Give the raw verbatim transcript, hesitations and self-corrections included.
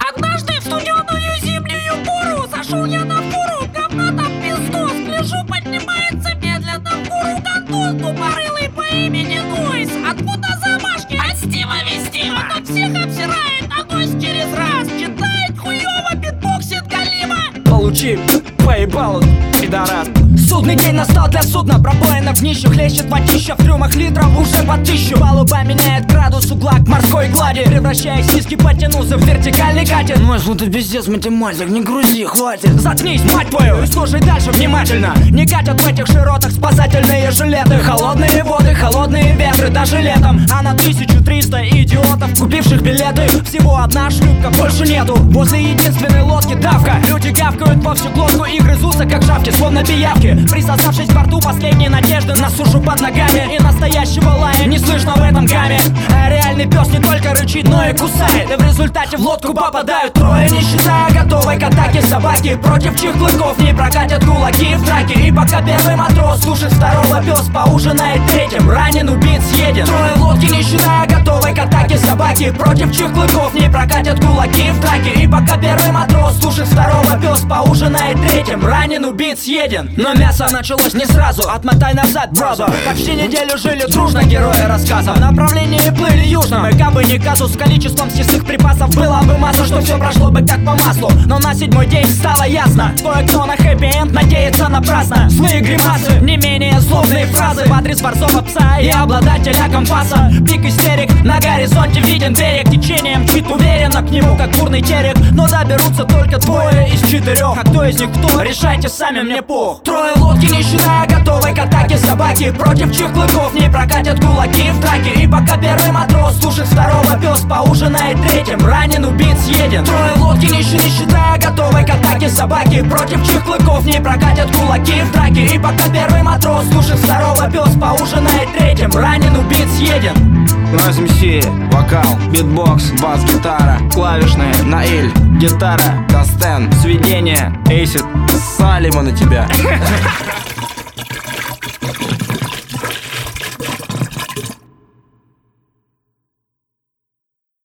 Однажды в студеную зимнюю пору зашел я на фуру, говна там пиздос. Гляжу, поднимается медленно в гору гандон, тупорылый по имени Нойс. Откуда замашки? От Стива Вестима. Он всех обсирает, а Нойс через раз читает хуёво, битбоксит галима. Получи, поебал, пидорас. Судный день настал для судна, пробоина в нишу, хлещет водища, в трюмах литров уже по тысячу. Палуба меняет градус угла к морской глади, превращаясь из гипотенузы в вертикальный катер. Ну что ты пиздец, математик, не грузи, хватит. Заткнись, мать твою, и слушай дальше внимательно. Не катят в этих широтах спасательные жилеты. Холодные воды, холодные ветры, даже летом. А на тысячу триста идиотов, купивших билеты, всего одна шлюпка, больше нету. Возле единственной лодки давка, люди гавкают во всю глотку и грызутся как шавки, словно пиявки. Присосавшись к борту последней надежды на сушу под ногами, и настоящего лая не слышно в этом гамме. А реальный пес не только рычит, но и кусает. И в результате в лодку попадают трое, не считая готовой к атаке собаки, против чьих клыков не прокатят кулаки в драке. И пока первый матрос слушает второго, пес поужинает третьим, ранен, убит, съеден. Трое в лодке, не считая готовой к атаке собаки, против чьих клыков не прокатят кулаки в драке. И пока первый матрос слушает второго, пес поужинает третьим, ранен, убит, съеден. Но мясо началось не сразу, отмотай назад, бродо. Почти неделю жили дружно герои рассказа. В направлении плыли южно, мы кабы не казус, с количеством съестных припасов было бы масса, что все прошло бы как по маслу. Но на седьмой день стало ясно, кое-кто на хэппи-энд надеется напрасно. Злые гримасы, не менее злобные фразы в адрес борзого пса и обладателя компаса. Пик истерик, на горизонте виден берег, течением чуть уверенно к нему, как бурный терек. Но доберутся только двое из четырех, а кто из них кто, решайте сами, мне пух. Трое в лодке, не считая готовой к атаке собаки, против чьих клыков не прокатят кулаки в драке. И пока первый матрос слушает второго, пес поужинает третьим, ранен, убит, съеден. Трое в лодке, не считая готовой к атаке собаки, против чьих клыков не прокатят кулаки в драке. И пока первый матрос слушает второго, пес поужинает третьим, ранен, убит, съеден. Нойс эм си, вокал, битбокс, бас, гитара, клавишные, Наиль, гитара, Кастен, сведение, Эйсид, Салливан на тебя.